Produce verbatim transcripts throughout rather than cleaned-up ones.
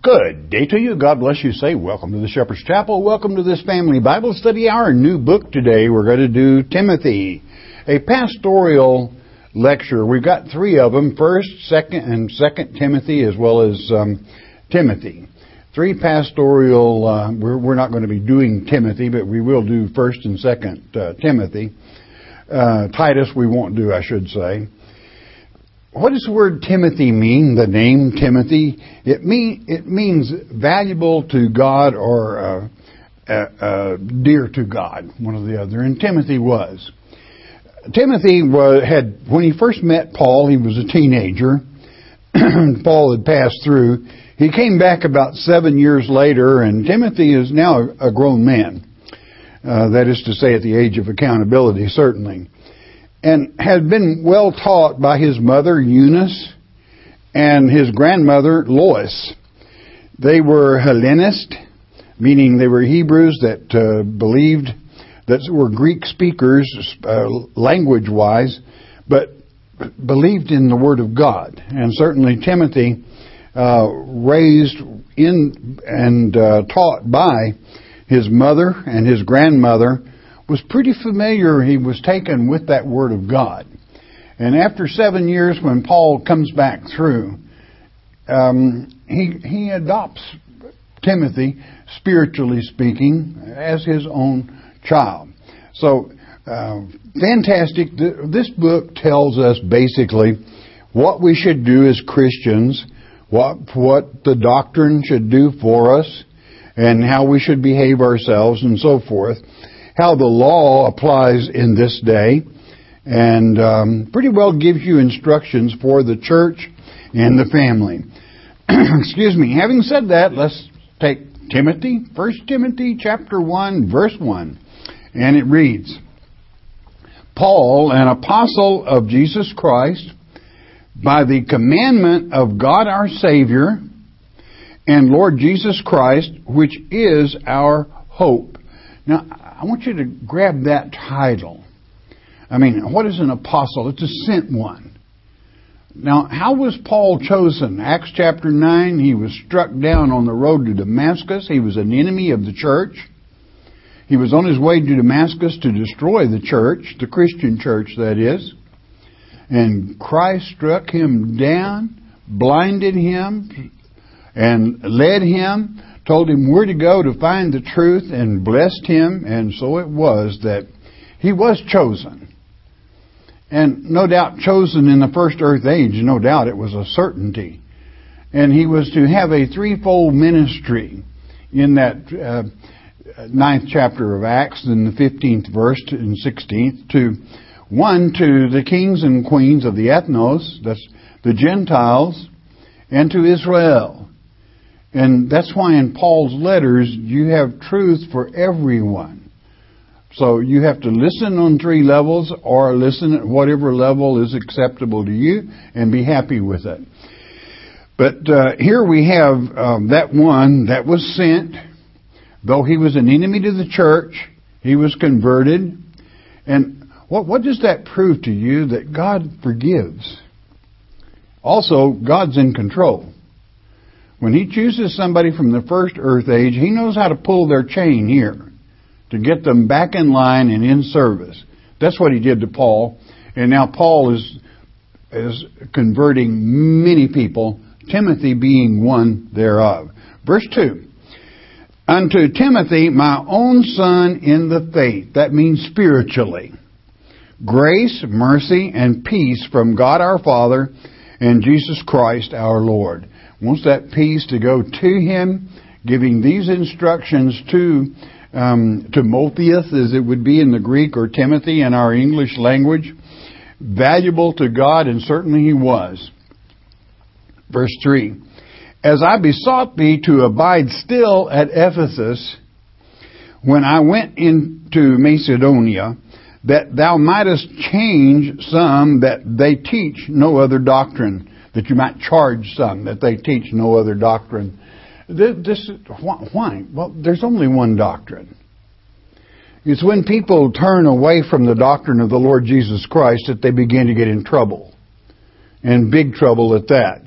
Good day to you. God bless you. Say welcome to the Shepherd's Chapel. Welcome to this family Bible study. Our new book today, we're going to do Timothy, a pastoral lecture. We've got three of them, First, Second, and Second Timothy, as well as um, Timothy. Three pastoral. Uh, we're, we're not going to be doing Timothy, but we will do First and Second uh, Timothy. Uh, Titus, we won't do, I should say. What does the word Timothy mean? The name Timothy. It mean it means valuable to God or uh, uh, uh, dear to God, one or the other. And Timothy was. Timothy was, had when he first met Paul, he was a teenager. Paul had passed through. He came back about seven years later, and Timothy is now a grown man. Uh, that is to say, at the age of accountability, certainly. And had been well taught by his mother, Eunice, and his grandmother, Lois. They were Hellenist, meaning they were Hebrews that uh, believed, that were Greek speakers, uh, language-wise, but believed in the Word of God. And certainly Timothy, uh, raised in and uh, taught by his mother and his grandmother, was pretty familiar. He was taken with that Word of God. And after seven years, when Paul comes back through, um, he he adopts Timothy, spiritually speaking, as his own child. So, uh, fantastic. This book tells us basically what we should do as Christians, what what the doctrine should do for us, and how we should behave ourselves, and so forth. How the law applies in this day, and um, pretty well gives you instructions for the church and the family. Excuse me. Having said that, let's take Timothy, First Timothy chapter one, verse one, and it reads, Paul, an apostle of Jesus Christ, by the commandment of God our Savior and Lord Jesus Christ, which is our hope. Now, I want you to grab that title. I mean, what is an apostle? It's a sent one. Now, how was Paul chosen? Acts chapter nine, he was struck down on the road to Damascus. He was an enemy of the church. He was on his way to Damascus to destroy the church, the Christian church, that is. And Christ struck him down, blinded him, and led him, told him where to go to find the truth, and blessed him. And so it was that he was chosen. And no doubt chosen in the first earth age, no doubt it was a certainty. And he was to have a threefold ministry in that uh, ninth chapter of Acts, in the fifteenth verse and sixteenth, to one, to the kings and queens of the ethnos, that's the Gentiles, and to Israel. And that's why in Paul's letters you have truth for everyone. So you have to listen on three levels, or listen at whatever level is acceptable to you, and be happy with it. But uh, here we have um, that one that was sent. Though he was an enemy to the church, he was converted. And what, what does that prove to you? That God forgives. Also, God's in control. When He chooses somebody from the first earth age, He knows how to pull their chain here to get them back in line and in service. That's what He did to Paul. And now Paul is, is converting many people, Timothy being one thereof. Verse two. Unto Timothy, my own son in the faith. That means spiritually. Grace, mercy, and peace from God our Father and Jesus Christ our Lord. Wants that peace to go to him, giving these instructions to um, Timotheus, as it would be in the Greek, or Timothy in our English language. Valuable to God, and certainly he was. Verse three. As I besought thee to abide still at Ephesus, when I went into Macedonia, that thou mightest change some that they teach no other doctrine. That you might charge some that they teach no other doctrine. This, why? Well, there's only one doctrine. It's when people turn away from the doctrine of the Lord Jesus Christ that they begin to get in trouble. And big trouble at that.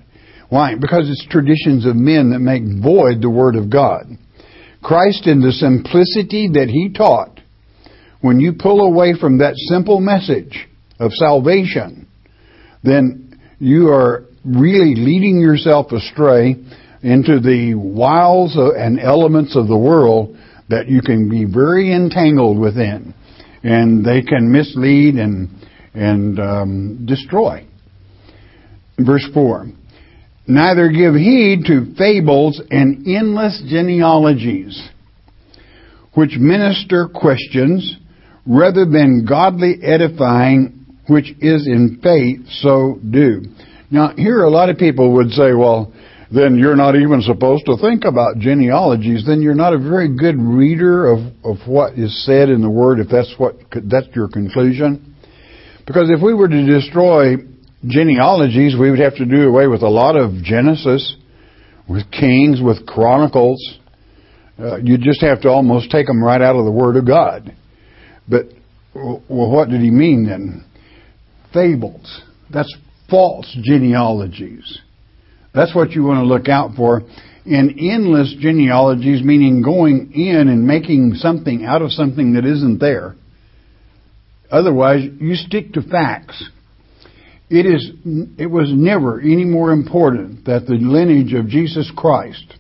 Why? Because it's traditions of men that make void the Word of God. Christ, in the simplicity that He taught, when you pull away from that simple message of salvation, then you are really leading yourself astray into the wiles and elements of the world that you can be very entangled within. And they can mislead and, and um, destroy. Verse four. Neither give heed to fables and endless genealogies, which minister questions, rather than godly edifying, which is in faith, so do. Now, here a lot of people would say, well, then you're not even supposed to think about genealogies. Then you're not a very good reader of, of what is said in the Word, if that's what that's your conclusion. Because if we were to destroy genealogies, we would have to do away with a lot of Genesis, with Kings, with Chronicles. Uh, you just have to almost take them right out of the Word of God. But, well, what did he mean then? Fables. That's false genealogies. That's what you want to look out for. And endless genealogies, meaning going in and making something out of something that isn't there. Otherwise, you stick to facts. It is. It was never any more important that the lineage of Jesus Christ,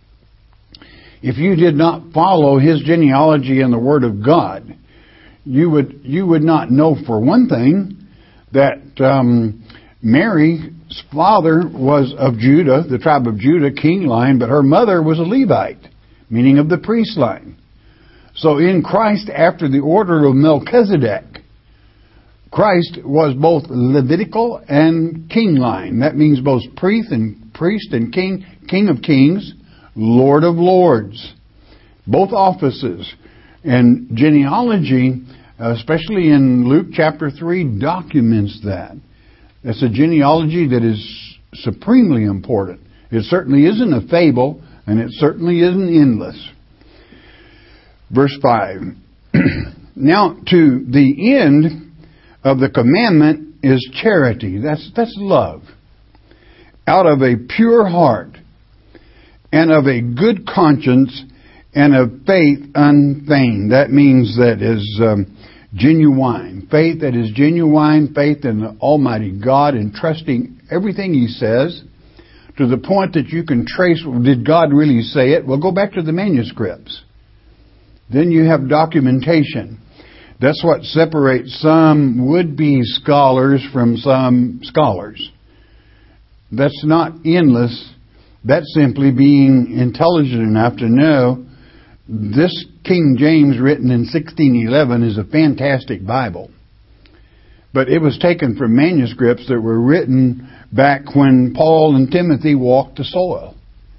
if you did not follow His genealogy in the Word of God, you would you would not know, for one thing, that um, Mary's father was of Judah, the tribe of Judah, king line, but her mother was a Levite, meaning of the priest line. So in Christ, after the order of Melchizedek, Christ was both Levitical and king line. That means both priest and priest and king, King of Kings, Lord of Lords. Both offices. And genealogy, especially in Luke chapter three, documents that. It's a genealogy that is supremely important. It certainly isn't a fable, and it certainly isn't endless. Verse five. Now, to the end of the commandment is charity. That's, that's love. Out of a pure heart, and of a good conscience, and of faith unfeigned. That means that is um, genuine. Faith that is genuine, faith in the Almighty God, and trusting everything He says, to the point that you can trace, did God really say it? Well, go back to the manuscripts. Then you have documentation. That's what separates some would-be scholars from some scholars. That's not endless. That's simply being intelligent enough to know this King James, written in sixteen eleven, is a fantastic Bible. But it was taken from manuscripts that were written back when Paul and Timothy walked the soil.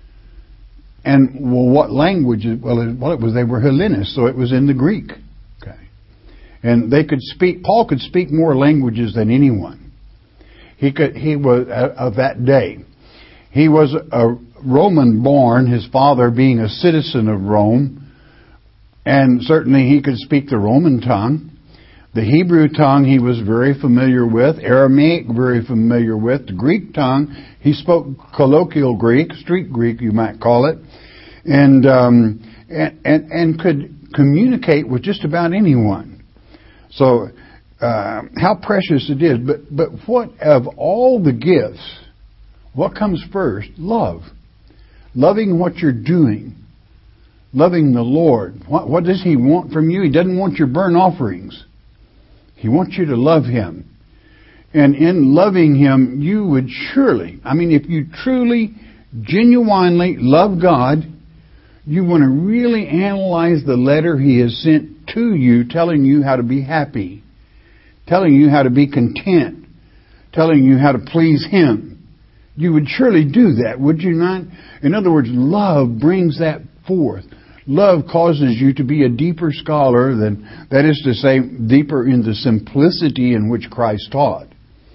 And well, what language? Well, it, well, it was they were Hellenists, so it was in the Greek. Okay, and they could speak. Paul could speak more languages than anyone. He could. He was uh, of that day. He was a Roman born, his father being a citizen of Rome, and certainly he could speak the Roman tongue. The Hebrew tongue he was very familiar with, Aramaic very familiar with, the Greek tongue he spoke colloquial Greek, street Greek you might call it, and um, and, and and could communicate with just about anyone. So uh, how precious it is! But but what of all the gifts? What comes first? Love. Loving what you're doing. Loving the Lord. What, what does He want from you? He doesn't want your burnt offerings. He wants you to love Him. And in loving Him, you would surely, I mean, if you truly, genuinely love God, you want to really analyze the letter He has sent to you, telling you how to be happy, telling you how to be content, telling you how to please Him. You would surely do that, would you not? In other words, love brings that forth. Love causes you to be a deeper scholar than, that is to say, deeper in the simplicity in which Christ taught.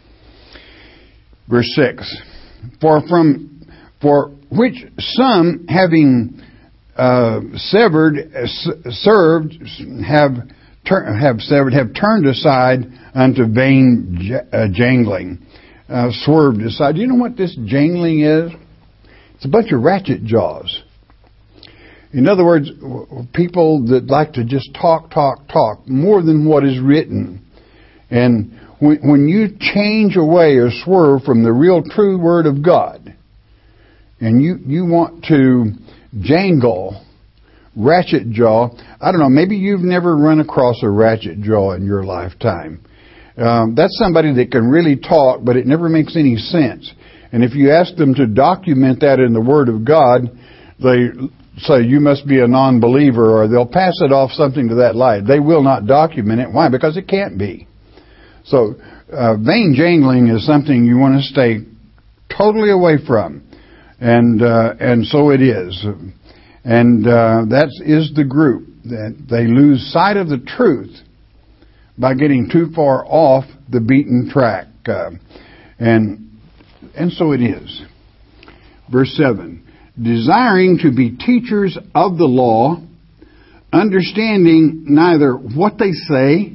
Verse six. For from, for which some having uh, severed, uh, served, have, tur- have severed, have turned aside unto vain j- uh, jangling. uh, swerved aside. Do you know what this jangling is? It's a bunch of ratchet jaws. In other words, people that like to just talk, talk, talk more than what is written. And when, when you change away or swerve from the real true Word of God, and you, you want to jangle, ratchet jaw, I don't know, maybe you've never run across a ratchet jaw in your lifetime. Um, that's somebody that can really talk, but it never makes any sense. And if you ask them to document that in the Word of God, they say you must be a non-believer, or they'll pass it off something to that light. They will not document it. Why? Because it can't be. So uh, vain jangling is something you want to stay totally away from. And uh, and so it is. And uh, that is the group that they lose sight of the truth by getting too far off the beaten track. Uh, and and so it is. Verse seven. Desiring to be teachers of the law, understanding neither what they say,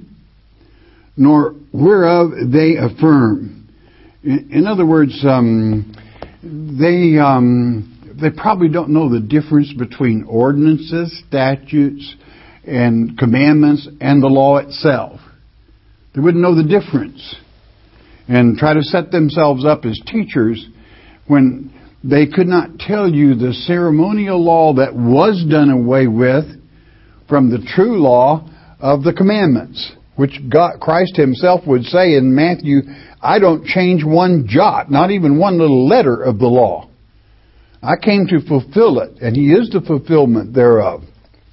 nor whereof they affirm. In, in other words, um, they um, they probably don't know the difference between ordinances, statutes, and commandments, and the law itself. They wouldn't know the difference, and try to set themselves up as teachers when they could not tell you the ceremonial law that was done away with from the true law of the commandments, which God, Christ Himself would say in Matthew, I don't change one jot, not even one little letter of the law. I came to fulfill it, and He is the fulfillment thereof.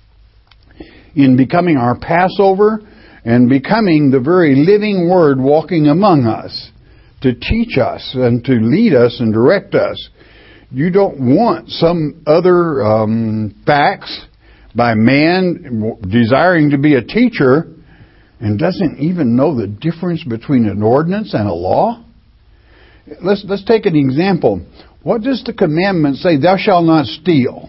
In becoming our Passover and becoming the very living Word walking among us to teach us and to lead us and direct us. You don't want some other um, facts by man desiring to be a teacher and doesn't even know the difference between an ordinance and a law. Let's let's take an example. What does the commandment say? Thou shalt not steal.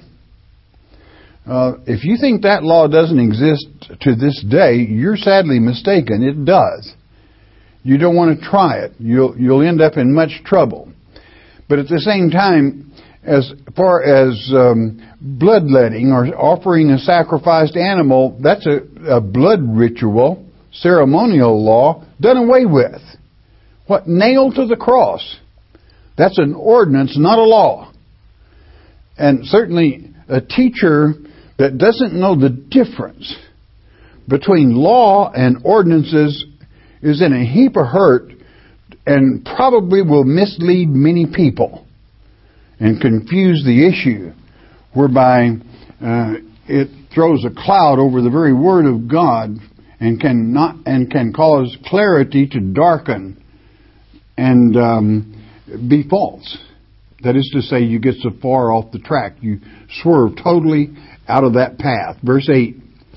Uh, if you think that law doesn't exist to this day, you're sadly mistaken. It does. You don't want to try it. You'll you'll end up in much trouble. But at the same time, as far as um, bloodletting or offering a sacrificed animal, that's a, a blood ritual, ceremonial law, done away with. What? Nailed to the cross. That's an ordinance, not a law. And certainly a teacher that doesn't know the difference between law and ordinances is in a heap of hurt and probably will mislead many people and confuse the issue, whereby uh, it throws a cloud over the very Word of God and can not and can cause clarity to darken and um, be false. That is to say, you get so far off the track, you swerve totally out of that path. Verse eight.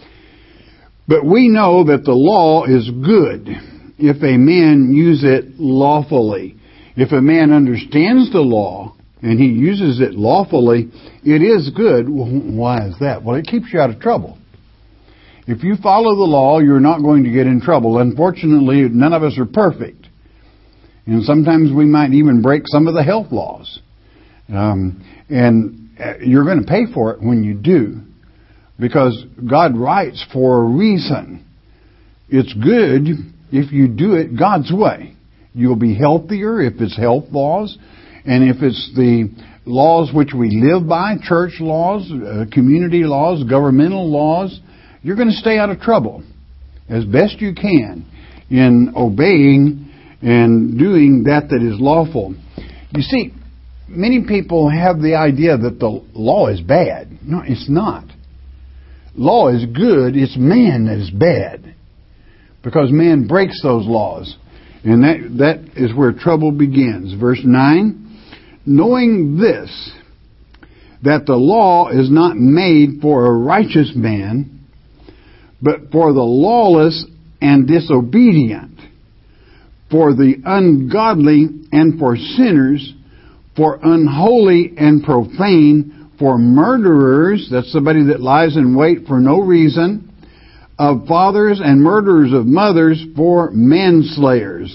But we know that the law is good if a man use it lawfully. If a man understands the law and he uses it lawfully, it is good. Well, why is that? Well, it keeps you out of trouble. If you follow the law, you're not going to get in trouble. Unfortunately, none of us are perfect. And sometimes we might even break some of the health laws. Um, and you're going to pay for it when you do, because God writes for a reason. It's good if you do it God's way. You'll be healthier if it's health laws, and if it's the laws which we live by, church laws, uh, community laws, governmental laws, you're going to stay out of trouble as best you can in obeying and doing that that is lawful. You see, many people have the idea that the law is bad. No, it's not. Law is good. It's man that is bad, because man breaks those laws. And that that is where trouble begins. Verse nine, knowing this, that the law is not made for a righteous man, but for the lawless and disobedient, for the ungodly and for sinners, for unholy and profane, for murderers, that's somebody that lies in wait for no reason, of fathers and murderers of mothers, for manslayers.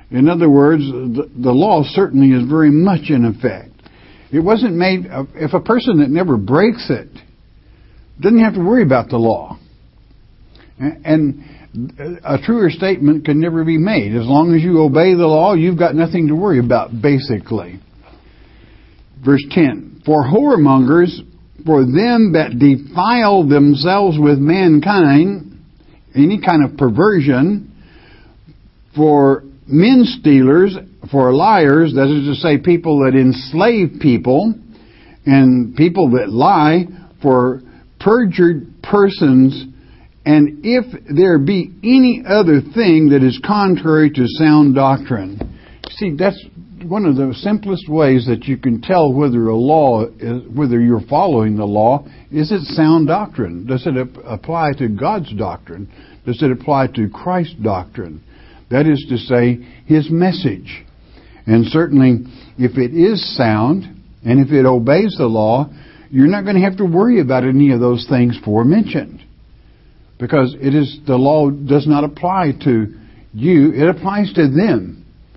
In other words, the, the law certainly is very much in effect. It wasn't made, if a person that never breaks it doesn't have to worry about the law. And a truer statement can never be made. As long as you obey the law, you've got nothing to worry about, basically. Verse ten, for whoremongers, for them that defile themselves with mankind, any kind of perversion, for men stealers, for liars, that is to say, people that enslave people, and people that lie, for perjured persons, and if there be any other thing that is contrary to sound doctrine. See, that's one of the simplest ways that you can tell whether a law is, whether you're following the law, is it sound doctrine? Does it apply to God's doctrine? Does it apply to Christ's doctrine? That is to say, His message. And certainly, if it is sound, and if it obeys the law, you're not going to have to worry about any of those things forementioned. Because it is, the law does not apply to you, it applies to them.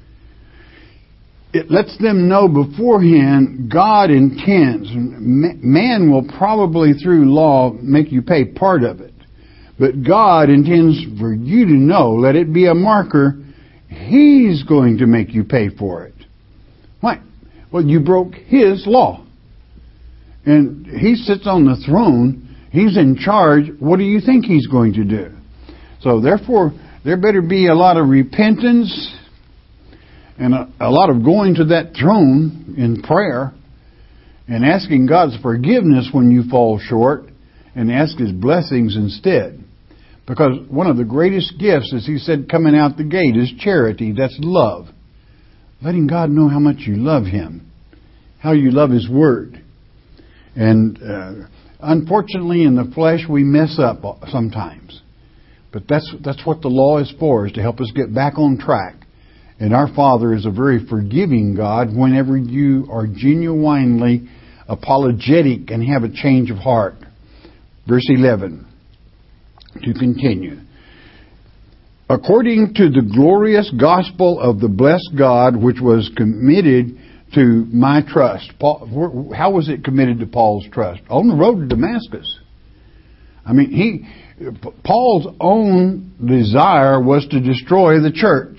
It lets them know beforehand God intends. Man will probably through law make you pay part of it. But God intends for you to know, let it be a marker, He's going to make you pay for it. Why? Well, you broke His law. And He sits on the throne. He's in charge. What do you think He's going to do? So therefore, there better be a lot of repentance and a, a lot of going to that throne in prayer and asking God's forgiveness when you fall short and ask His blessings instead. Because one of the greatest gifts, as He said, coming out the gate is charity. That's love. Letting God know how much you love Him. How you love His Word. And uh, unfortunately, in the flesh, we mess up sometimes. But that's that's what the law is for, is to help us get back on track. And our Father is a very forgiving God whenever you are genuinely apologetic and have a change of heart. Verse eleven, to continue. According to the glorious gospel of the blessed God, which was committed to my trust. Paul, how was it committed to Paul's trust? On the road to Damascus. I mean, he, Paul's own desire was to destroy the church.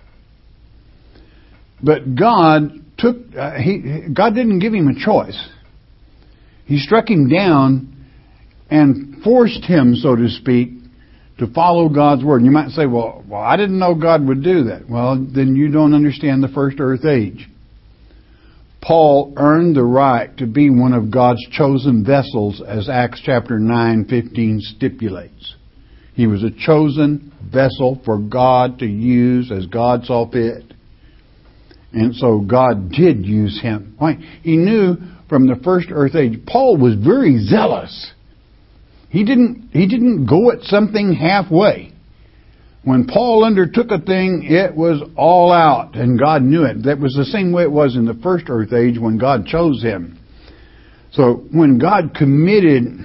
But God took, uh, he, God didn't give him a choice. He struck him down and forced him, so to speak, to follow God's word. And you might say, well, well, I didn't know God would do that. Well, then you don't understand the first earth age. Paul earned the right to be one of God's chosen vessels, as Acts chapter nine fifteen stipulates. He was a chosen vessel for God to use as God saw fit. And so God did use him. Why? He knew from the first earth age, Paul was very zealous. He didn't, he didn't go at something halfway. When Paul undertook a thing, it was all out, and God knew it. That was the same way it was in the first earth age when God chose him. So when God committed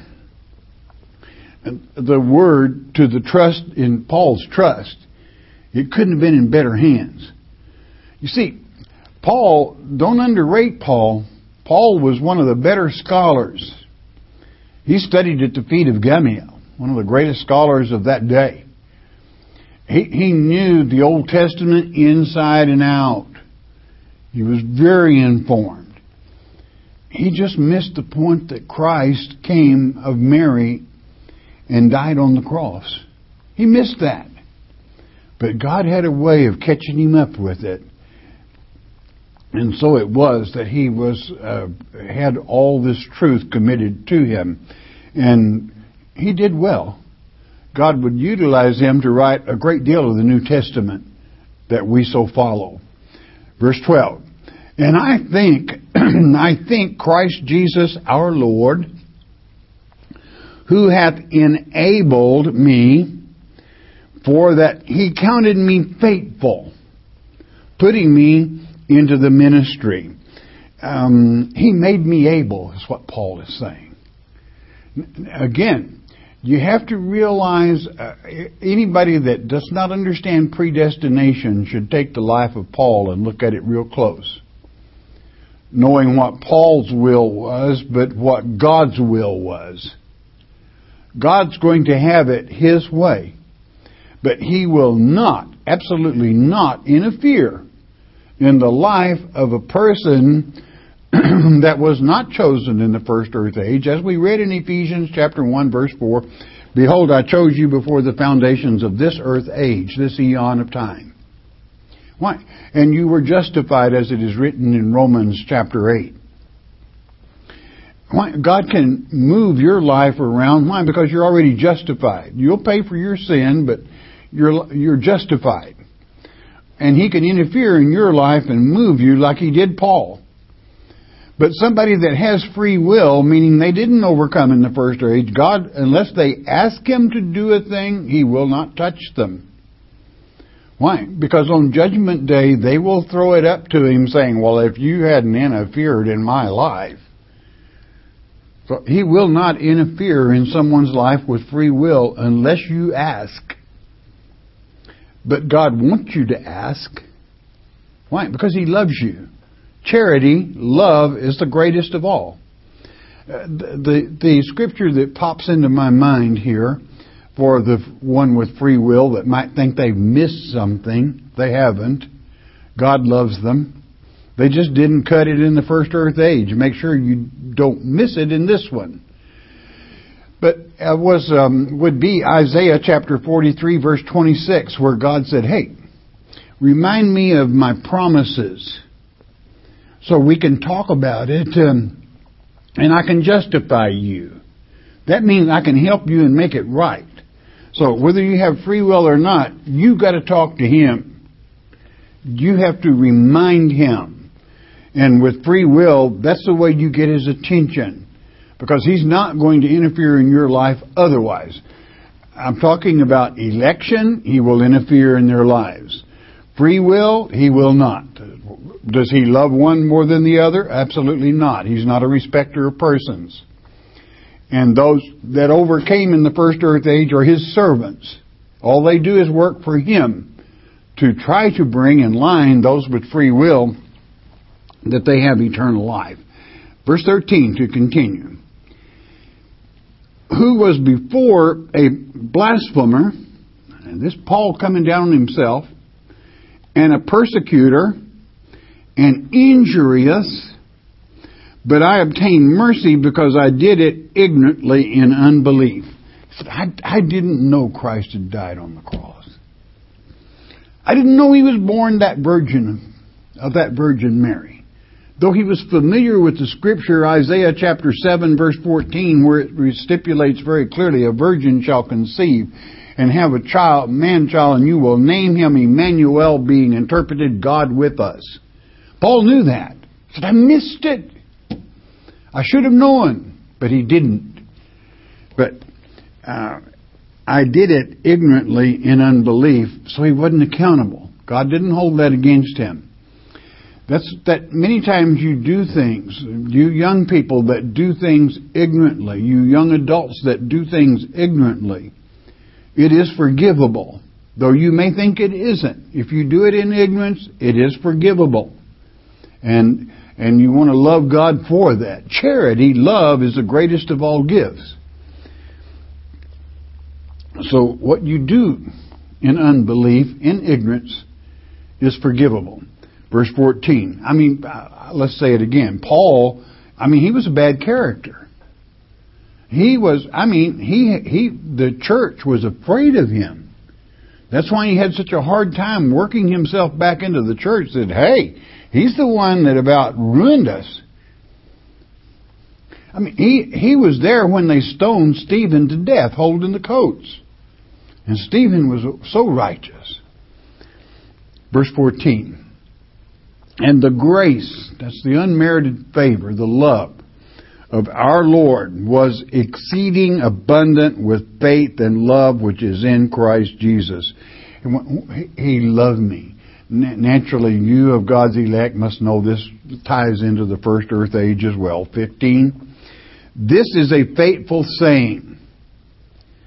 the word to the trust in Paul's trust, it couldn't have been in better hands. You see, Paul, don't underrate Paul. Paul was one of the better scholars. He studied at the feet of Gamaliel, one of the greatest scholars of that day. He, he knew the Old Testament inside and out. He was very informed. He just missed the point that Christ came of Mary and died on the cross. He missed that. But God had a way of catching him up with it. And so it was that he was uh, had all this truth committed to him. And he did well. God would utilize him to write a great deal of the New Testament that we so follow. Verse twelve. And I think, I think Christ Jesus our Lord, who hath enabled me, for that he counted me faithful, putting me into the ministry. Um, he made me able, is what Paul is saying. Again, You have to realize uh, anybody that does not understand predestination should take the life of Paul and look at it real close. Knowing what Paul's will was, but what God's will was. God's going to have it His way. But He will not, absolutely not, interfere in the life of a person that was not chosen in the first earth age. As we read in Ephesians chapter one, verse four, "Behold, I chose you before the foundations of this earth age," this eon of time. Why? "And you were justified," as it is written in Romans chapter eight. Why? God can move your life around. Why? Because you're already justified. You'll pay for your sin, but you're you're justified. And He can interfere in your life and move you like He did Paul. But somebody that has free will, meaning they didn't overcome in the first age, God, unless they ask Him to do a thing, He will not touch them. Why? Because on Judgment Day, they will throw it up to Him saying, "Well, if you hadn't interfered in my life." So He will not interfere in someone's life with free will unless you ask. But God wants you to ask. Why? Because He loves you. Charity, love, is the greatest of all. Uh, the, the the scripture that pops into my mind here for the one with free will that might think they've missed something, they haven't. God loves them. They just didn't cut it in the first earth age. Make sure you don't miss it in this one. But it was um, would be Isaiah chapter forty-three, verse twenty-six, where God said, "Hey, remind me of my promises, so we can talk about it, um, and I can justify you." That means I can help you and make it right. So whether you have free will or not, you've got to talk to Him. You have to remind Him. And with free will, that's the way you get His attention. Because He's not going to interfere in your life otherwise. I'm talking about election. He will interfere in their lives. Free will, He will not. Does He love one more than the other? Absolutely not. He's not a respecter of persons. And those that overcame in the first earth age are His servants. All they do is work for Him to try to bring in line those with free will that they have eternal life. Verse thirteen to continue. "Who was before a blasphemer," and this Paul coming down on himself, "and a persecutor, and injurious, but I obtained mercy because I did it ignorantly in unbelief." He said, I, I didn't know Christ had died on the cross. I didn't know He was born that virgin, of that Virgin Mary. Though he was familiar with the scripture, Isaiah chapter seven, verse fourteen, where it stipulates very clearly, "A virgin shall conceive and have a child, man-child, and you will name him Emmanuel," being interpreted, God with us. Paul knew that. He said, I missed it. I should have known, but he didn't. But uh, I did it ignorantly in unbelief, so he wasn't accountable. God didn't hold that against him. That's that many times you do things, you young people that do things ignorantly, you young adults that do things ignorantly, it is forgivable. Though you may think it isn't. If you do it in ignorance, it is forgivable. And and you want to love God for that. Charity, love, is the greatest of all gifts. So what you do in unbelief, in ignorance, is forgivable. Verse fourteen. I mean, let's say it again. Paul, I mean, he was a bad character. He was, I mean, he he the church was afraid of him. That's why he had such a hard time working himself back into the church. Said, hey, he's the one that about ruined us. I mean, he, he was there when they stoned Stephen to death, holding the coats. And Stephen was so righteous. Verse fourteen. And the grace, that's the unmerited favor, the love of our Lord was exceeding abundant with faith and love which is in Christ Jesus. And He loved me. Naturally, you of God's elect must know this ties into the first earth age as well. fifteen. This is a faithful saying.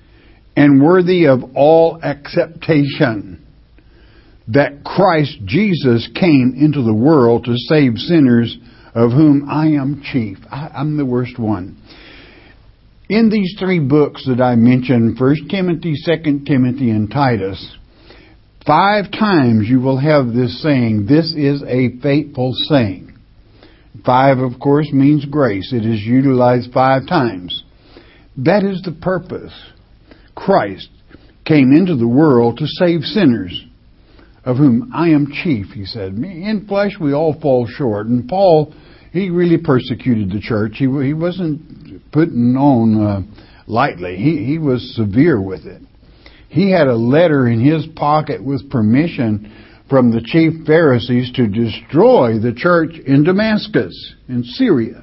and worthy of all acceptation, that Christ Jesus came into the world to save sinners, of whom I am chief. I, I'm the worst one. In these three books that I mentioned, First Timothy, Second Timothy, and Titus, five times you will have this saying, this is a faithful saying. Five, of course, means grace. It is utilized five times. That is the purpose. Christ came into the world to save sinners, of whom I am chief, he said. In flesh, we all fall short. And Paul, he really persecuted the church. He, he wasn't putting on uh, lightly. He, he was severe with it. He had a letter in his pocket with permission from the chief Pharisees to destroy the church in Damascus, in Syria.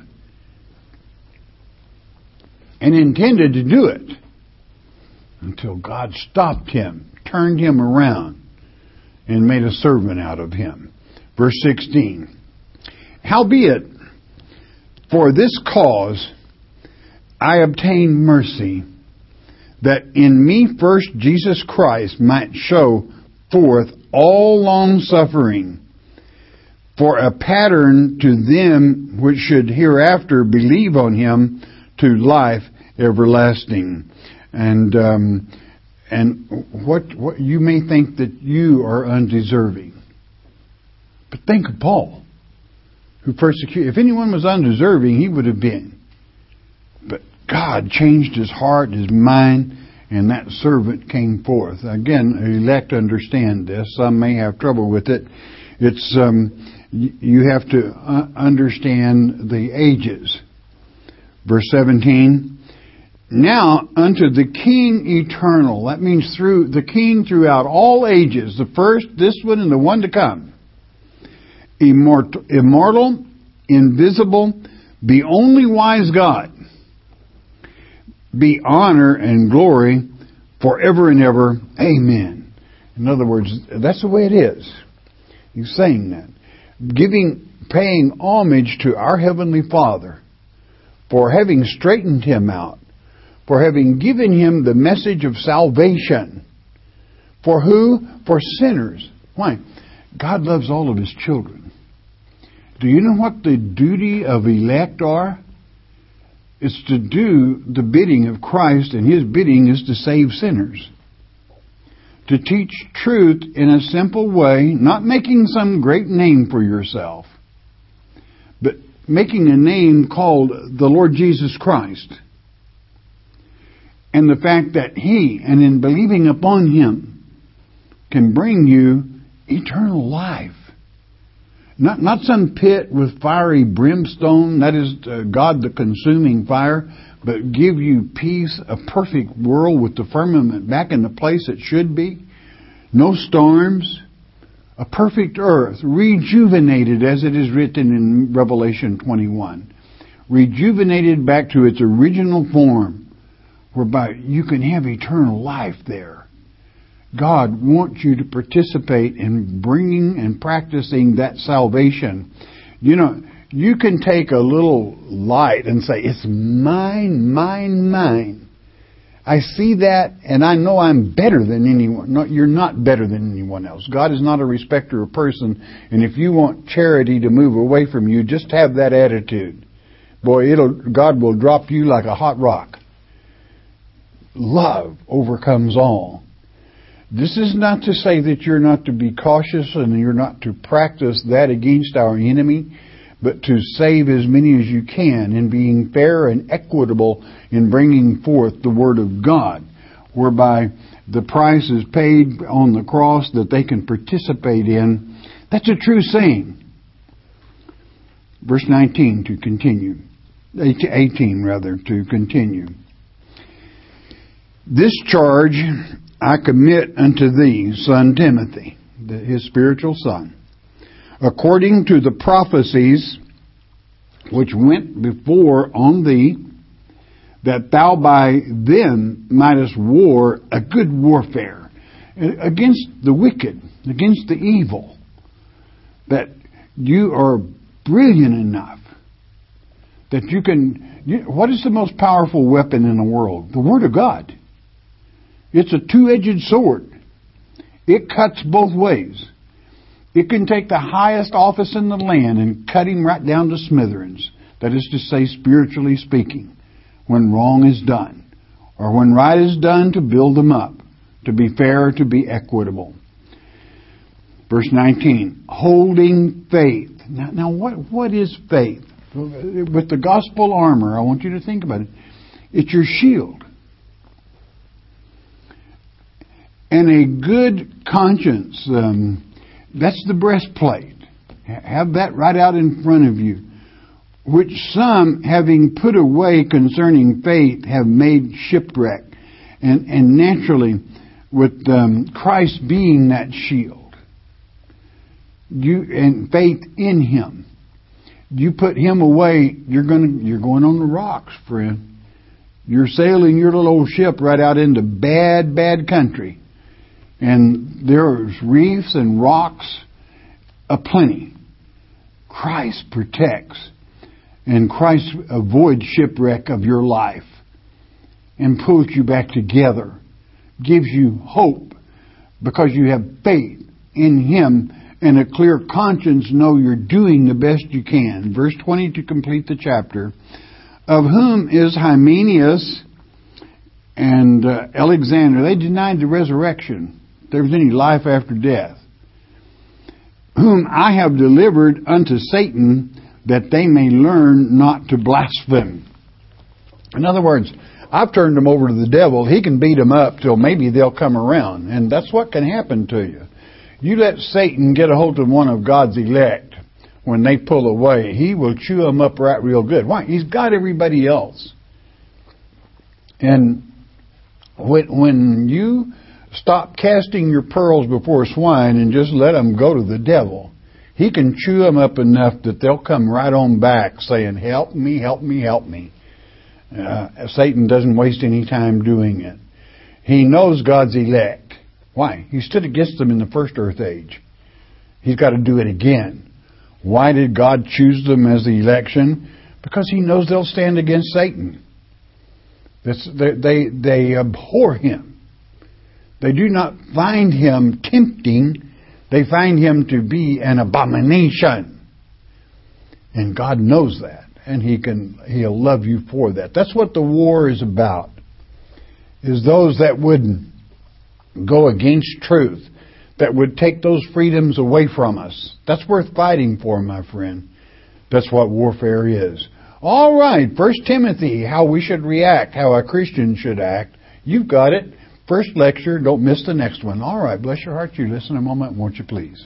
And intended to do it until God stopped him, turned him around, and made a servant out of him. Verse sixteen. Howbeit, for this cause I obtained mercy, that in me first Jesus Christ might show forth all long suffering, for a pattern to them which should hereafter believe on him to life everlasting. And um, and what what you may think that you are undeserving, but think of Paul, who persecuted. If anyone was undeserving, he would have been. But God changed his heart, his mind, and that servant came forth. Again, elect understand this. Some may have trouble with it. It's um, you have to understand the ages. Verse seventeen. Now unto the King eternal. That means through the King throughout all ages. The first, this one, and the one to come. Immortal, immortal, invisible, the only wise God, be honor and glory forever and ever. Amen. In other words, that's the way it is. He's saying that. Giving, paying homage to our Heavenly Father for having straightened him out, for having given him the message of salvation. For who? For sinners. Why? God loves all of his children. Do you know what the duty of elect are? It's to do the bidding of Christ, and his bidding is to save sinners. To teach truth in a simple way, not making some great name for yourself, but making a name called the Lord Jesus Christ. And the fact that he, and in believing upon him, can bring you eternal life. Not not some pit with fiery brimstone, that is uh, God the consuming fire, but give you peace, a perfect world with the firmament back in the place it should be. No storms, a perfect earth, rejuvenated as it is written in Revelation twenty-one. Rejuvenated back to its original form, whereby you can have eternal life there. God wants you to participate in bringing and practicing that salvation. You know, you can take a little light and say, it's mine, mine, mine. I see that and I know I'm better than anyone. No, you're not better than anyone else. God is not a respecter of person. And if you want charity to move away from you, just have that attitude. Boy, it'll God will drop you like a hot rock. Love overcomes all. This is not to say that you're not to be cautious and you're not to practice that against our enemy, but to save as many as you can in being fair and equitable in bringing forth the Word of God, whereby the price is paid on the cross that they can participate in. That's a true saying. Verse nineteen to continue. eighteen rather, to continue. This charge I commit unto thee, son Timothy, his spiritual son, according to the prophecies which went before on thee, that thou by them mightest war a good warfare against the wicked, against the evil, that you are brilliant enough that you can... You, what is the most powerful weapon in the world? The Word of God. It's a two-edged sword. It cuts both ways. It can take the highest office in the land and cut him right down to smithereens. That is to say, spiritually speaking, when wrong is done, or when right is done, to build them up, to be fair, to be equitable. Verse nineteen, holding faith. Now, now what, what is faith? With the gospel armor, I want you to think about it. It's your shield. And a good conscience, um, that's the breastplate. Have that right out in front of you. Which some, having put away concerning faith, have made shipwreck. And, and naturally, with um, Christ being that shield, you and faith in Him, you put Him away, you're going you're going on the rocks, friend. You're sailing your little old ship right out into bad, bad country. And there's reefs and rocks aplenty. Christ protects. And Christ avoids shipwreck of your life and pulls you back together. Gives you hope because you have faith in Him and a clear conscience, know you're doing the best you can. Verse twenty to complete the chapter. Of whom is Hymenaeus and uh, Alexander. They denied the resurrection. There was any life after death. Whom I have delivered unto Satan, that they may learn not to blaspheme. In other words, I've turned them over to the devil. He can beat them up till maybe they'll come around. And that's what can happen to you. You let Satan get a hold of one of God's elect when they pull away. He will chew them up right real good. Why? He's got everybody else. And when, when you stop casting your pearls before swine and just let them go to the devil, he can chew them up enough that they'll come right on back saying, help me, help me, help me. Uh, Satan doesn't waste any time doing it. He knows God's elect. Why? He stood against them in the first earth age. He's got to do it again. Why did God choose them as the election? Because He knows they'll stand against Satan. That's, they, they, they abhor Him. They do not find Him tempting. They find Him to be an abomination. And God knows that. And He can, He'll love you for that. That's what the war is about. Is those that would go against truth. That would take those freedoms away from us. That's worth fighting for, my friend. That's what warfare is. All right. First Timothy, how we should react. How a Christian should act. You've got it. First lecture, don't miss the next one. All right, bless your heart. You listen a moment, won't you please?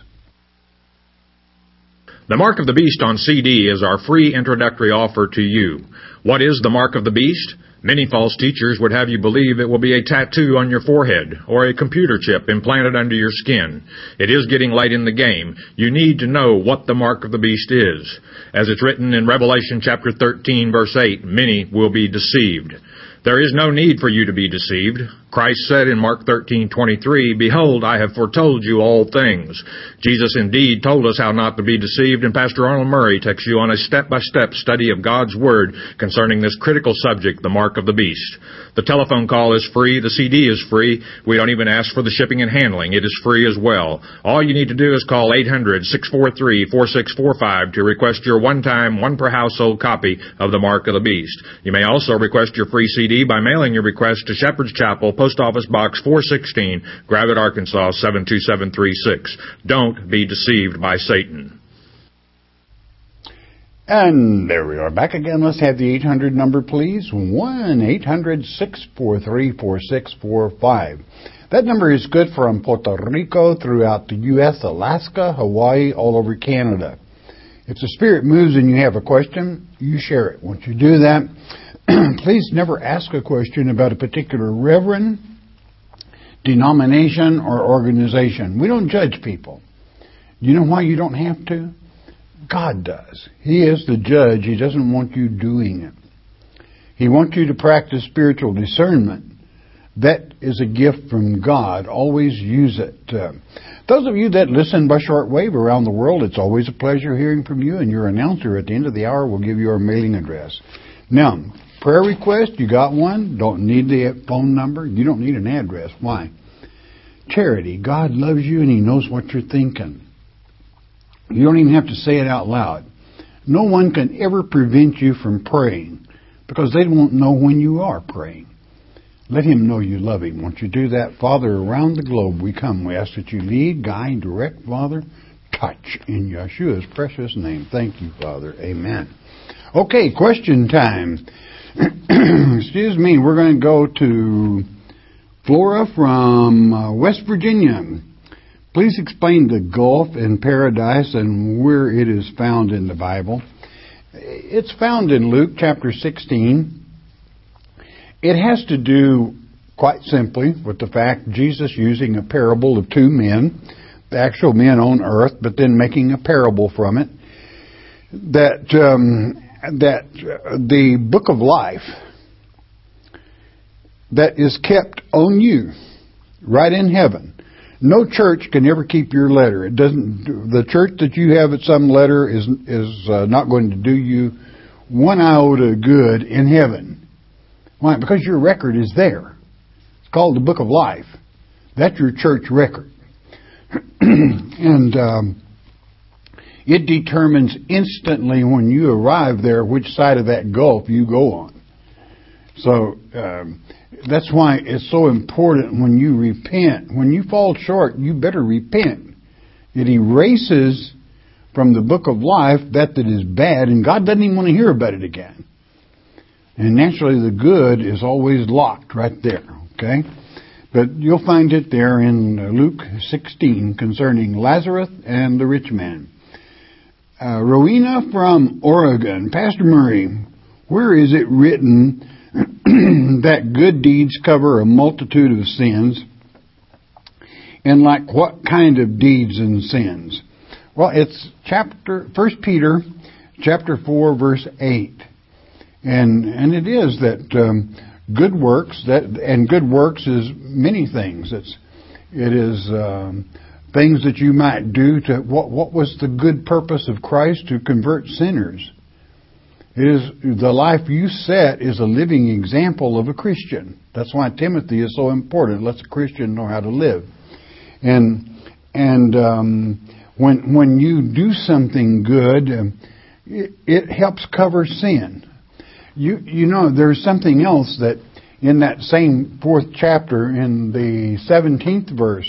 The Mark of the Beast on C D is our free introductory offer to you. What is the Mark of the Beast? Many false teachers would have you believe it will be a tattoo on your forehead or a computer chip implanted under your skin. It is getting late in the game. You need to know what the Mark of the Beast is. As it's written in Revelation chapter thirteen, verse eight, many will be deceived. There is no need for you to be deceived. Christ said in Mark thirteen twenty-three, behold, I have foretold you all things. Jesus indeed told us how not to be deceived, and Pastor Arnold Murray takes you on a step-by-step study of God's Word concerning this critical subject, the Mark of the Beast. The telephone call is free. The C D is free. We don't even ask for the shipping and handling. It is free as well. All you need to do is call eight hundred, six four three, four six four five to request your one-time, one-per-household copy of the Mark of the Beast. You may also request your free C D by mailing your request to Shepherd's Chapel, Post Office Box four sixteen, Gravette, Arkansas seven two seven three six. Don't be deceived by Satan. And there we are back again. Let's have the eight hundred number, please. one eight hundred, six four three, four six four five. That number is good from Puerto Rico throughout the U S, Alaska, Hawaii, all over Canada. If the Spirit moves and you have a question, you share it. Once you do that, please never ask a question about a particular reverend, denomination, or organization. We don't judge people. You know why you don't have to? God does. He is the judge. He doesn't want you doing it. He wants you to practice spiritual discernment. That is a gift from God. Always use it. Uh, those of you that listen by shortwave around the world, it's always a pleasure hearing from you, and your announcer at the end of the hour will give you our mailing address. Now, Prayer request, you got one? Don't need the phone number? You don't need an address. Why? Charity. God loves you and He knows what you're thinking. You don't even have to say it out loud. No one can ever prevent you from praying because they won't know when you are praying. Let Him know you love Him. Once you do that, Father, around the globe we come. We ask that you lead, guide, direct, Father, touch in Yeshua's precious name. Thank you, Father. Amen. Okay, question time. Excuse me, we're going to go to Flora from uh, West Virginia. Please explain the Gulf and Paradise and where it is found in the Bible. It's found in Luke chapter sixteen. It has to do, quite simply, with the fact Jesus using a parable of two men, the actual men on earth, but then making a parable from it, that um, that uh, the book of life that is kept on you, right in heaven. No church can ever keep your letter. It doesn't. The church that you have at some letter is is uh, not going to do you one iota good in heaven. Why? Because your record is there. It's called the book of life. That's your church record, and um, it determines instantly when you arrive there which side of that gulf you go on. So um, that's why it's so important when you repent. When you fall short, you better repent. It erases from the book of life that that is bad, and God doesn't even want to hear about it again. And naturally, the good is always locked right there, okay? But you'll find it there in Luke sixteen concerning Lazarus and the rich man. Uh, Rowena from Oregon. Pastor Murray, where is it written that good deeds cover a multitude of sins? And like what kind of deeds and sins? Well, it's chapter First Peter chapter four, verse eight. And and it is that um, good works, that and good works is many things. It's it is um, things that you might do to what what was the good purpose of Christ? To convert sinners. It is the life you set is a living example of a Christian. That's why Timothy is so important. Let's a Christian know how to live. And and um, when when you do something good, um, it, it helps cover sin. You you know there's something else that in that same fourth chapter in the seventeenth verse.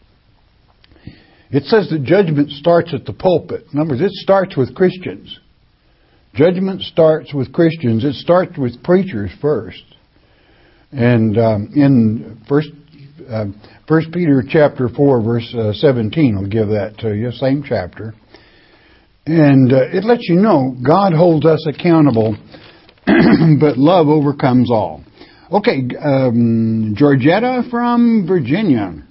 It says that judgment starts at the pulpit. In other words, it starts with Christians. Judgment starts with Christians. It starts with preachers first. And um, in First uh, First Peter chapter four, verse uh, seventeen, I'll give that to you. Same chapter, and uh, it lets you know God holds us accountable, but love overcomes all. Okay, um, Georgetta from Virginia.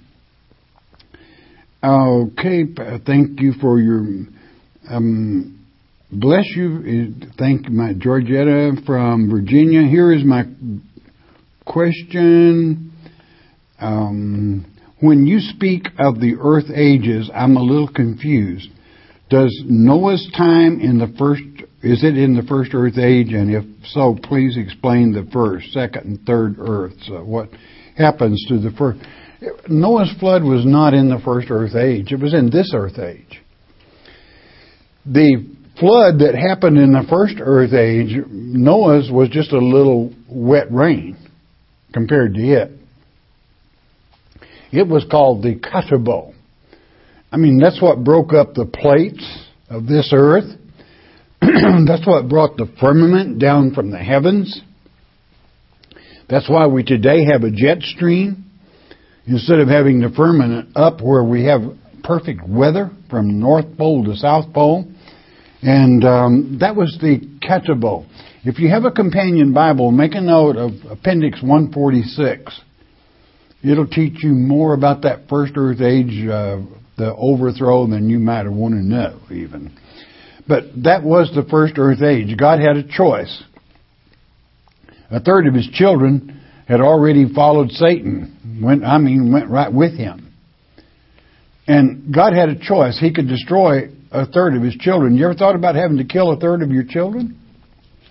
Okay, thank you for your. Um, Bless you. Thank you, my Georgetta from Virginia. Here is my question. Um, when you speak of the earth ages, I'm a little confused. Does Noah's time in the first, is it in the first earth age? And if so, please explain the first, second, and third earths. Uh, what happens to the first? Noah's flood was not in the first earth age. It was in this earth age. The flood that happened in the first earth age, Noah's was just a little wet rain compared to it. It was called the Ketubah. I mean, that's what broke up the plates of this earth. That's what brought the firmament down from the heavens. That's why we today have a jet stream instead of having the firmament up where we have perfect weather from North Pole to South Pole. And um, that was the Ketubah. If you have a companion Bible, make a note of Appendix one forty-six. It'll teach you more about that first earth age, uh, the overthrow, than you might have wanted to know even. But that was the first earth age. God had a choice. A third of His children had already followed Satan. Went, I mean, went right with him. And God had a choice. He could destroy a third of His children. You ever thought about having to kill a third of your children?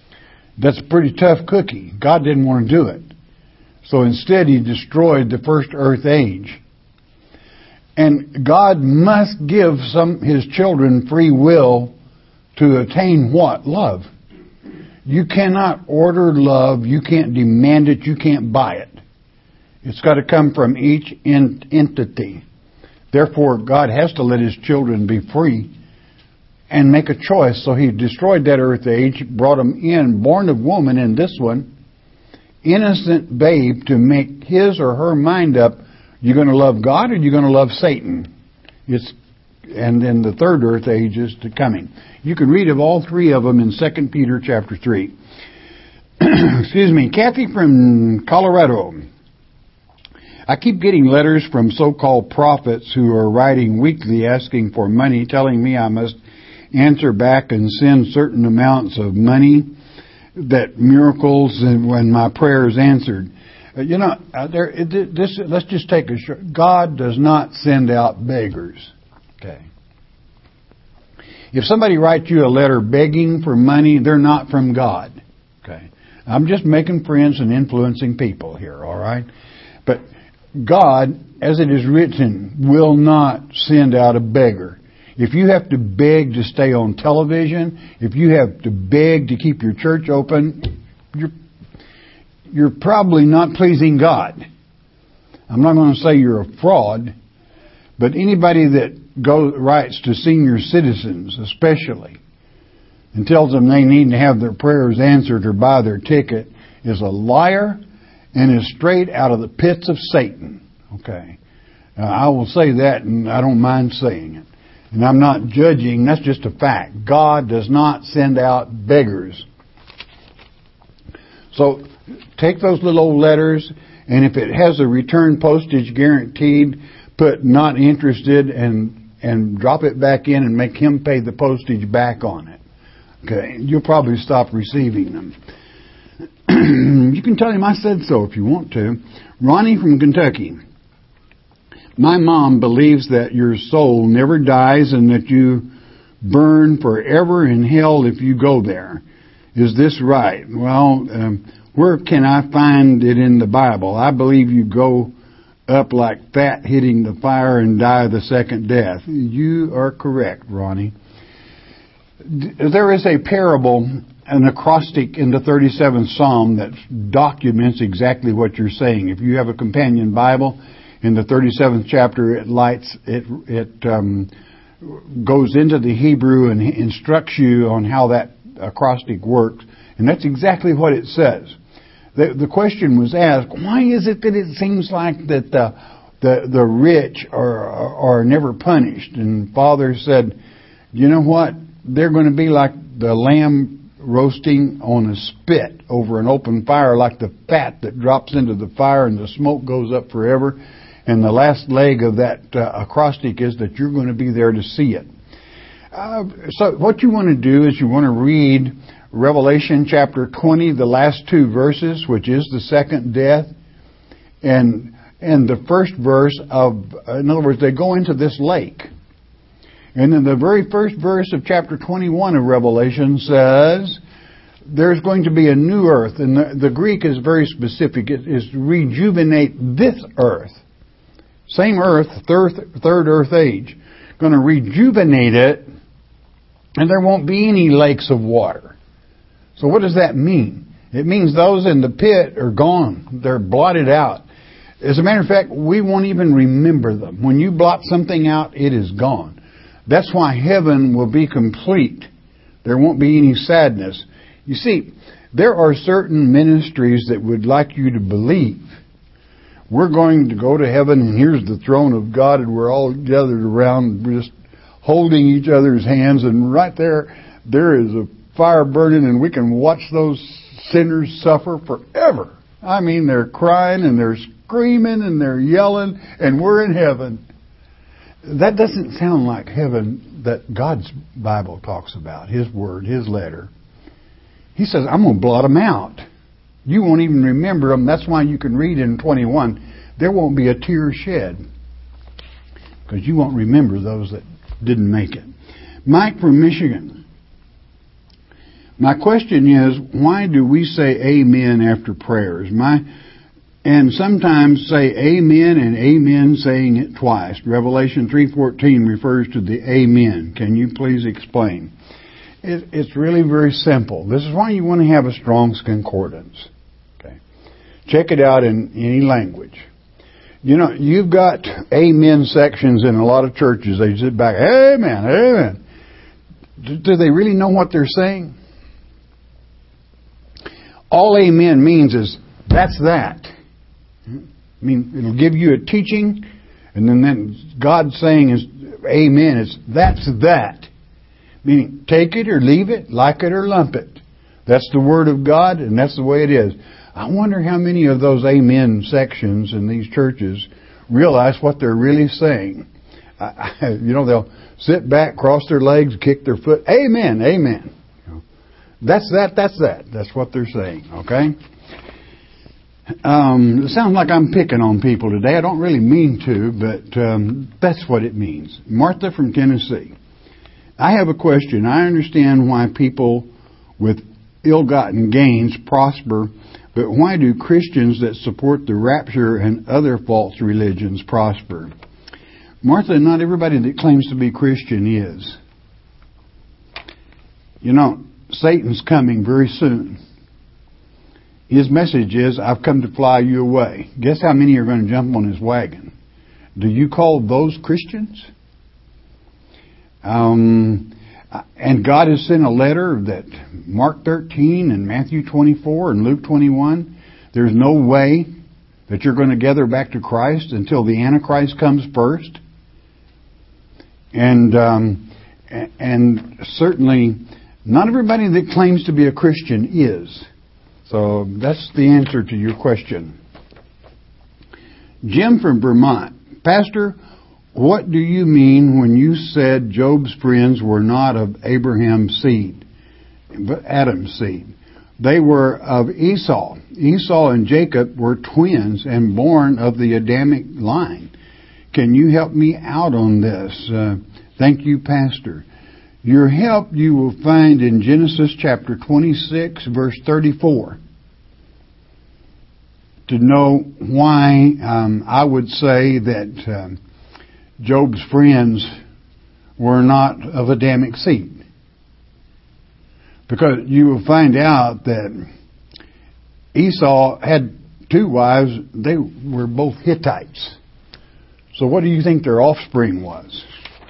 That's a pretty tough cookie. God didn't want to do it. So instead, He destroyed the first earth age. And God must give some His children free will to attain what? Love. You cannot order love. You can't demand it. You can't buy it. It's got to come from each entity. Therefore, God has to let His children be free and make a choice. So He destroyed that earth age, brought them in, born of woman in this one, innocent babe, to make his or her mind up. You're going to love God or you're going to love Satan. It's and then the third earth age is to coming. You can read of all three of them in Second Peter chapter three. Excuse me, Kathy from Colorado. I keep getting letters from so-called prophets who are writing weekly asking for money, telling me I must answer back and send certain amounts of money, that miracles and when my prayer is answered. Uh, you know, uh, there. This. Let's just take a short. God does not send out beggars. Okay. If somebody writes you a letter begging for money, they're not from God. Okay. I'm just making friends and influencing people here. All right. But God, as it is written, will not send out a beggar. If you have to beg to stay on television, if you have to beg to keep your church open, you're you're probably not pleasing God. I'm not going to say you're a fraud, but anybody that goes writes to senior citizens especially and tells them they need to have their prayers answered or buy their ticket is a liar and is straight out of the pits of Satan. Okay. Uh, I will say that, and I don't mind saying it. And I'm not judging, that's just a fact. God does not send out beggars. So take those little old letters, and if it has a return postage guaranteed, put not interested and and drop it back in and make him pay the postage back on it. Okay, you'll probably stop receiving them. You can tell him I said so if you want to. Ronnie from Kentucky. My mom believes that your soul never dies and that you burn forever in hell if you go there. Is this right? Well, um, where can I find it in the Bible? I believe you go up like fat hitting the fire and die the second death. You are correct, Ronnie. There is a parable, an acrostic in the thirty-seventh Psalm that documents exactly what you're saying. If you have a companion Bible, in the thirty-seventh chapter, it lights it it um, goes into the Hebrew and instructs you on how that acrostic works, and that's exactly what it says. The, the question was asked, why is it that it seems like that the the, the rich are, are are never punished? And Father said, you know what? They're going to be like the lamb roasting on a spit over an open fire, like the fat that drops into the fire and the smoke goes up forever. And the last leg of that uh, acrostic is that you're going to be there to see it. Uh, so what you want to do is you want to read Revelation chapter twenty, the last two verses, which is the second death, and and the first verse of, in other words, they go into this lake. And then the very first verse of chapter twenty-one of Revelation says, there's going to be a new earth. And the, the Greek is very specific. It is rejuvenate this earth. Same earth, third, third earth age. Going to rejuvenate it, and there won't be any lakes of water. So what does that mean? It means those in the pit are gone. They're blotted out. As a matter of fact, we won't even remember them. When you blot something out, it is gone. That's why heaven will be complete. There won't be any sadness. You see, there are certain ministries that would like you to believe we're going to go to heaven and here's the throne of God and we're all gathered around just holding each other's hands, and right there, there is a fire burning and we can watch those sinners suffer forever. I mean, they're crying and they're screaming and they're yelling and we're in heaven. That doesn't sound like heaven that God's Bible talks about, His Word, His letter. He says, I'm going to blot them out. You won't even remember them. That's why you can read in twenty-one, there won't be a tear shed, because you won't remember those that didn't make it. Mike from Michigan. My question is, why do we say amen after prayers? My, and sometimes say amen and amen saying it twice. Revelation three fourteen refers to the amen. Can you please explain? It, it's really very simple. This is why you want to have a Strong's Concordance. Okay. Check it out in any language. You know, you've got amen sections in a lot of churches. They sit back, amen, amen. Do, do they really know what they're saying? All amen means is, that's that. I mean, it'll give you a teaching, and then, then God saying is, amen, it's, that's that. Meaning, take it or leave it, like it or lump it. That's the Word of God, and that's the way it is. I wonder how many of those amen sections in these churches realize what they're really saying. I, I, you know, they'll sit back, cross their legs, kick their foot. Amen, amen. You know, that's that, that's that. That's what they're saying, okay? Um, it sounds like I'm picking on people today. I don't really mean to, but um, that's what it means. Martha from Tennessee. I have a question. I understand why people with ill-gotten gains prosper, but why do Christians that support the rapture and other false religions prosper? Martha, not everybody that claims to be Christian is. You know, Satan's coming very soon. His message is, I've come to fly you away. Guess how many are going to jump on his wagon? Do you call those Christians? Um... And God has sent a letter that Mark thirteen and Matthew twenty-four and Luke twenty-one, there's no way that you're going to gather back to Christ until the Antichrist comes first. And um, and certainly not everybody that claims to be a Christian is. So that's the answer to your question. Jim from Vermont. Pastor, what do you mean when you said Job's friends were not of Abraham's seed, but Adam's seed? They were of Esau. Esau and Jacob were twins and born of the Adamic line. Can you help me out on this? Uh, thank you, Pastor. Your help you will find in Genesis chapter twenty-six, verse thirty-four. To know why um, I would say that Um, Job's friends were not of Adamic seed. Because you will find out that Esau had two wives. They were both Hittites. So what do you think their offspring was?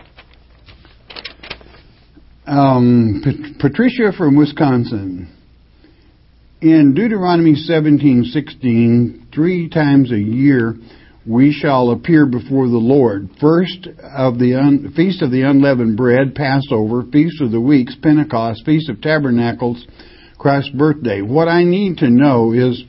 Um, Pat- Patricia from Wisconsin. In Deuteronomy seventeen sixteen, three times a year, we shall appear before the Lord. First of the un- Feast of the Unleavened Bread, Passover, Feast of the Weeks, Pentecost, Feast of Tabernacles, Christ's birthday. What I need to know is,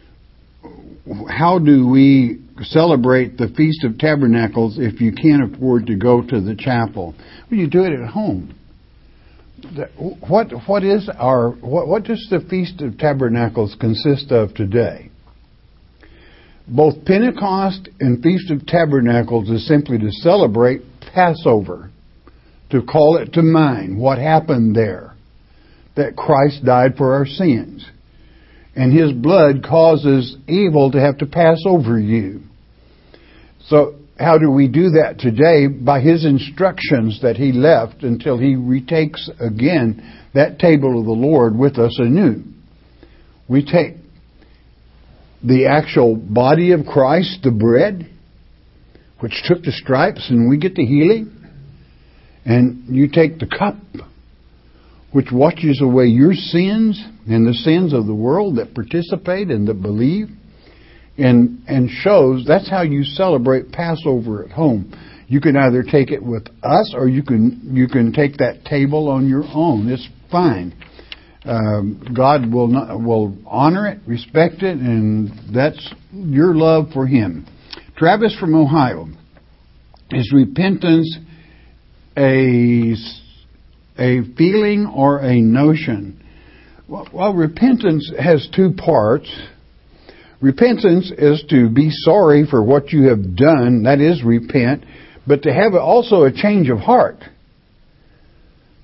how do we celebrate the Feast of Tabernacles if you can't afford to go to the chapel? Well, you do it at home. What what is our what, what does the Feast of Tabernacles consist of today? Both Pentecost and Feast of Tabernacles is simply to celebrate Passover, to call it to mind what happened there, that Christ died for our sins, and His blood causes evil to have to pass over you. So how do we do that today? By His instructions that He left until He retakes again that table of the Lord with us anew. We take the actual body of Christ, the bread, which took the stripes and we get the healing. And you take the cup, which washes away your sins and the sins of the world that participate and that believe. And, and shows that's how you celebrate Passover at home. You can either take it with us or you can, you can take that table on your own. It's fine. Um, God will not, will honor it, respect it, and that's your love for Him. Travis from Ohio. Is repentance a, a feeling or a notion? Well, well, repentance has two parts. Repentance is to be sorry for what you have done. That is repent. But to have also a change of heart.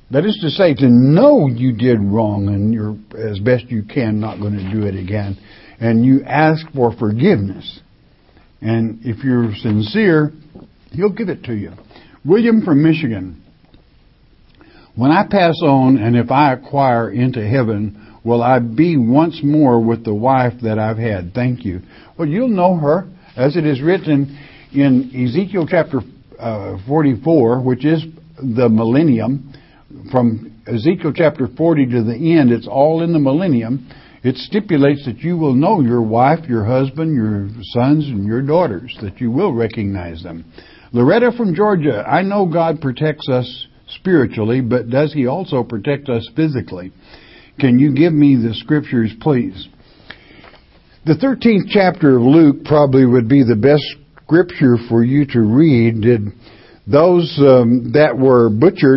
That is to say, to know you did wrong and you're, as best you can, not going to do it again. And you ask for forgiveness. And if you're sincere, He'll give it to you. William from Michigan. When I pass on, and if I acquire into heaven, will I be once more with the wife that I've had? Thank you. Well, you'll know her, as it is written in Ezekiel chapter uh, forty-four, which is the millennium. From Ezekiel chapter forty to the end, it's all in the millennium. It stipulates that you will know your wife, your husband, your sons, and your daughters, that you will recognize them. Loretta from Georgia, I know God protects us spiritually, but does He also protect us physically? Can you give me the scriptures, please? The thirteenth chapter of Luke probably would be the best scripture for you to read. Did those um, that were butchered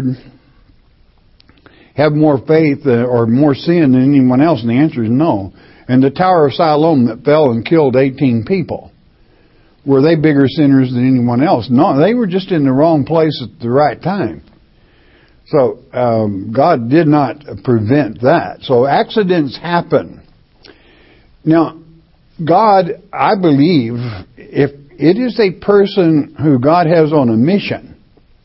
have more faith uh, or more sin than anyone else? And the answer is no. And the Tower of Siloam that fell and killed eighteen people, were they bigger sinners than anyone else? No, they were just in the wrong place at the right time. So um, God did not prevent that. So accidents happen. Now, God, I believe, if it is a person who God has on a mission,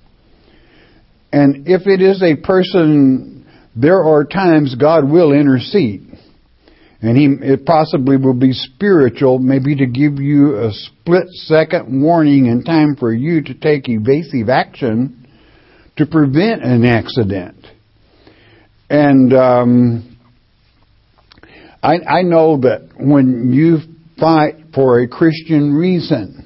and if it is a person, there are times God will intercede. And he, it possibly will be spiritual, maybe to give you a split-second warning in time for you to take evasive action to prevent an accident. And um, I, I know that when you fight for a Christian reason,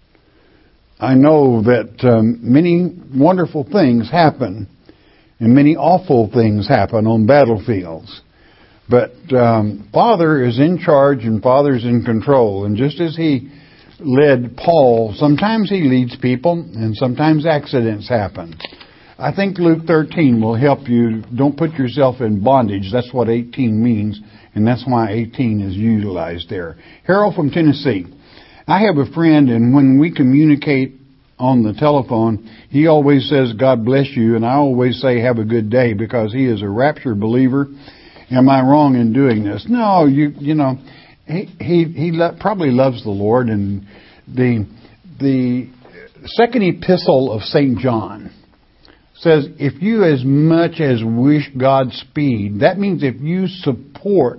I know that um, many wonderful things happen and many awful things happen on battlefields. But um, Father is in charge and Father's in control. And just as He led Paul, sometimes He leads people and sometimes accidents happen. I think Luke thirteen will help you. Don't put yourself in bondage. That's what eighteen means, and that's why eighteen is utilized there. Harold from Tennessee. I have a friend, and when we communicate on the telephone, he always says, God bless you, and I always say, have a good day, because he is a rapture believer. Am I wrong in doing this? No, you you know, he he, he lo- probably loves the Lord. And the the second epistle of Saint John says, if you as much as wish Godspeed, that means if you support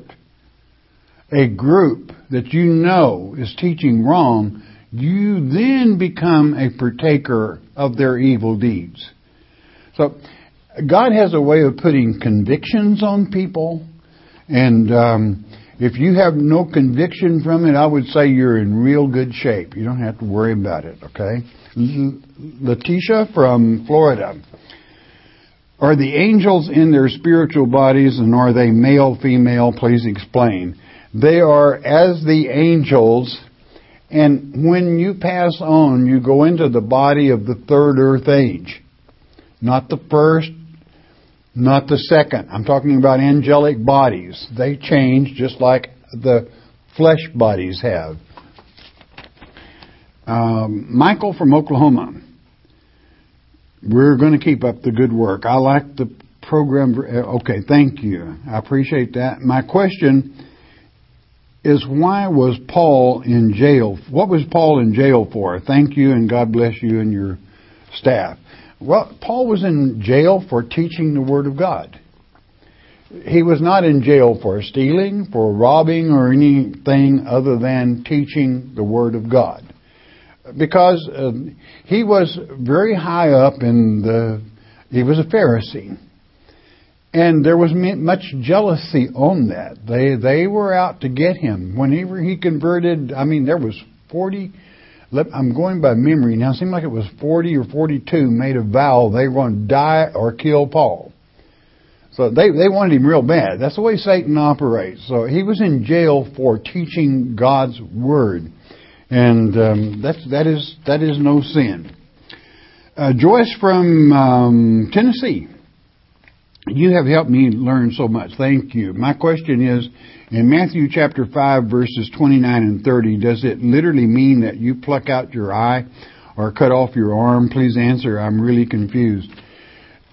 a group that you know is teaching wrong, you then become a partaker of their evil deeds. So God has a way of putting convictions on people, and um, if you have no conviction from it, I would say you're in real good shape. You don't have to worry about it, okay? L- Letitia from Florida. Are the angels in their spiritual bodies, and are they male, female? Please explain. They are as the angels, and when you pass on, you go into the body of the third earth age. Not the first, not the second. I'm talking about angelic bodies. They change just like the flesh bodies have. Um, Michael from Oklahoma. We're going to keep up the good work. I like the program. Okay, thank you. I appreciate that. My question is, why was Paul in jail? What was Paul in jail for? Thank you, and God bless you and your staff. Well, Paul was in jail for teaching the Word of God. He was not in jail for stealing, for robbing, or anything other than teaching the Word of God. Because uh, he was very high up in the, he was a Pharisee. And there was much jealousy on that. They they were out to get him. Whenever he converted, I mean, there was forty, I'm going by memory now, it seemed like it was forty or forty-two made a vow they were going to die or kill Paul. So they, they wanted him real bad. That's the way Satan operates. So he was in jail for teaching God's Word. And um, that's, that is that is no sin. Uh, Joyce from um, Tennessee. You have helped me learn so much. Thank you. My question is, in Matthew chapter five, verses twenty-nine and thirty, does it literally mean that you pluck out your eye or cut off your arm? Please answer. I'm really confused.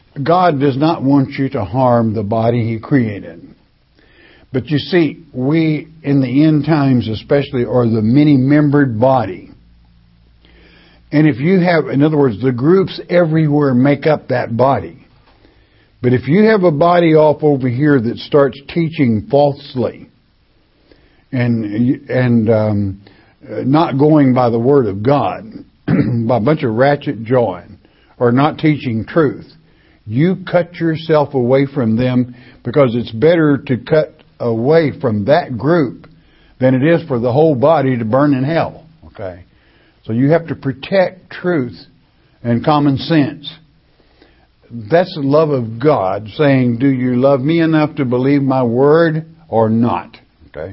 God does not want you to harm the body He created. But you see, we, in the end times especially, are the many-membered body. And if you have, in other words, the groups everywhere make up that body. But if you have a body off over here that starts teaching falsely and and um, not going by the Word of God, by a bunch of ratchet jawing, or not teaching truth, you cut yourself away from them, because it's better to cut away from that group than it is for the whole body to burn in hell. Okay? So you have to protect truth and common sense. That's the love of God saying, do you love me enough to believe my word or not? Okay?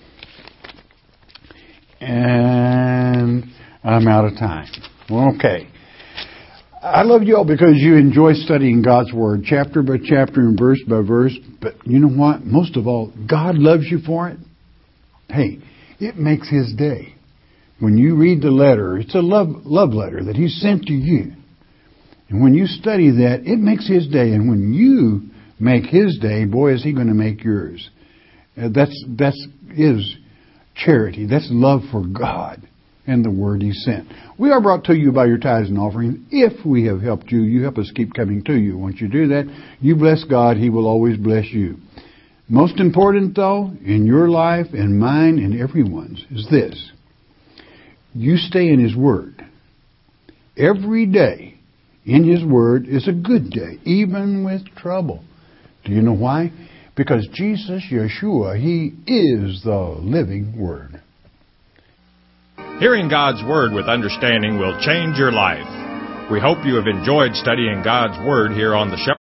And I'm out of time. Okay. I love you all because you enjoy studying God's Word, chapter by chapter and verse by verse. But you know what? Most of all, God loves you for it. Hey, it makes His day. When you read the letter, it's a love love letter that He sent to you. And when you study that, it makes His day. And when you make His day, boy, is He going to make yours. Uh, that's that's is charity. That's love for God and the Word He sent. We are brought to you by your tithes and offerings. If we have helped you, you help us keep coming to you. Once you do that, you bless God. He will always bless you. Most important, though, in your life and mine and everyone's, is this. You stay in His Word. Every day in His Word is a good day, even with trouble. Do you know why? Because Jesus, Yeshua, He is the living Word. Hearing God's Word with understanding will change your life. We hope you have enjoyed studying God's Word here on the Shepherd.